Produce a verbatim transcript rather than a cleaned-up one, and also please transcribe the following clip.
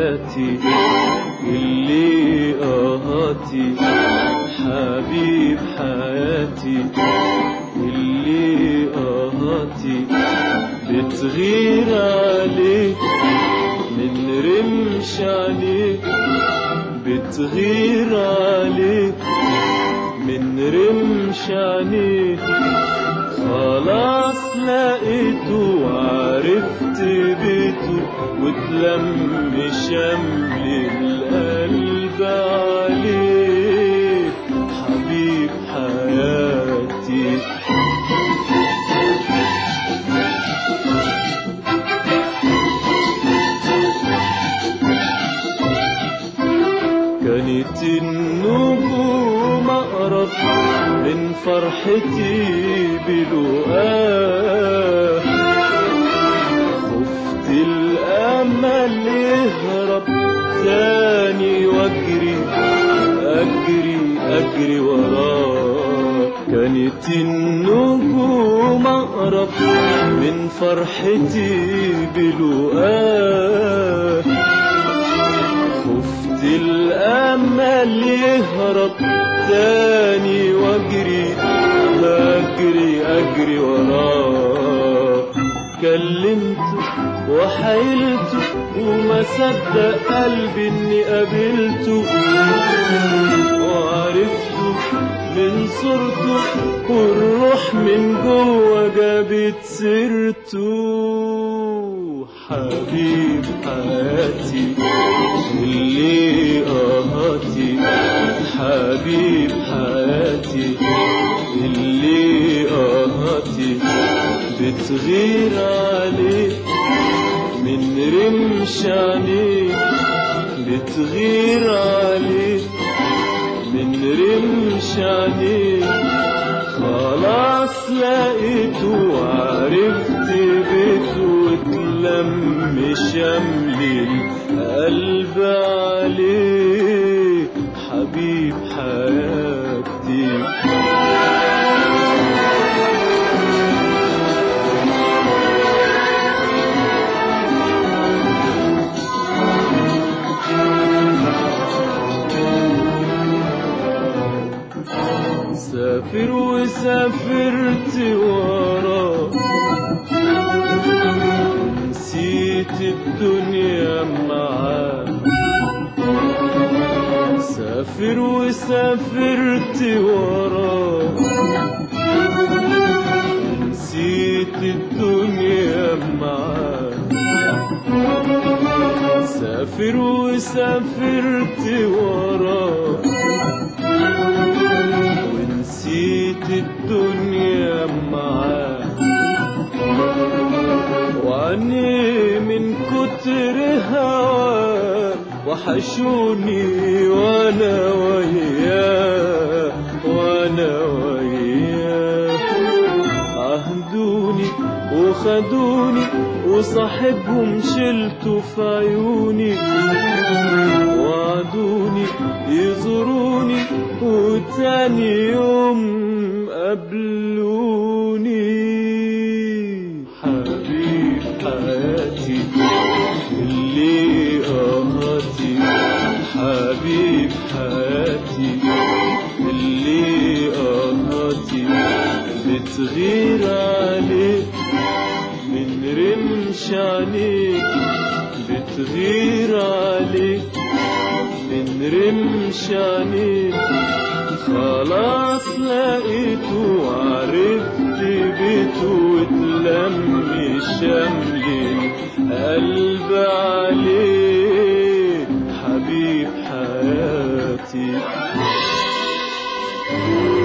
حياتي اللي قهاتي، حبيب حياتي اللي قهاتي، بتغير عليك من رمش عليك، بتغير عليك من رمش عليك. خلاص لقيته وعرفت بيته، وتلم شمل القلب عليه، حبيب حياتي. كانت النجوم أقرب من فرحتي بلقاه، خفت الأمل يهرب تاني واجري أجري أجري وراه. كانت النجوم أقرب من فرحتي بلقاه، خفت الأمل يهرب تاني واجري أجري أجري وراه. كلمته وحيلته وما صدق قلبي إني قابلته، وعرفته من صورته والروح من جوه جابت سيرته، حبيب حياتي اللي قهاتي، حبيب حياتي اللي قهاتي، بتغير عليك من رمش عليك، بتغير عليك من رمش عليك. خلاص لقيته وعرفت بيته، وتلم شمل القلب عليه، حبيب حياتي. سافر وسافرت وراه، نسيت الدنيا معاه. سافر وسافرت وراه، نسيت الدنيا معاه. سافر وسافرت وراه، ونسيت الدنيا معاه. وعني من كتر هواه وحشوني وانا وياه، وانا وياه. عهدوني وخدوني وصاحبهم شلته في عيوني، وعدوني يزوروني وتاني يوم قابلوني، حبيب حياتي اللي قهاتي، حبيب حياتي اللي قهاتي، بتغير عليك من رمش عليك، بتغير عليك من رمش عليك. خلاص لقيته وعرفت بيته، وتلم شمل القلب عليه، حبيب حياتي.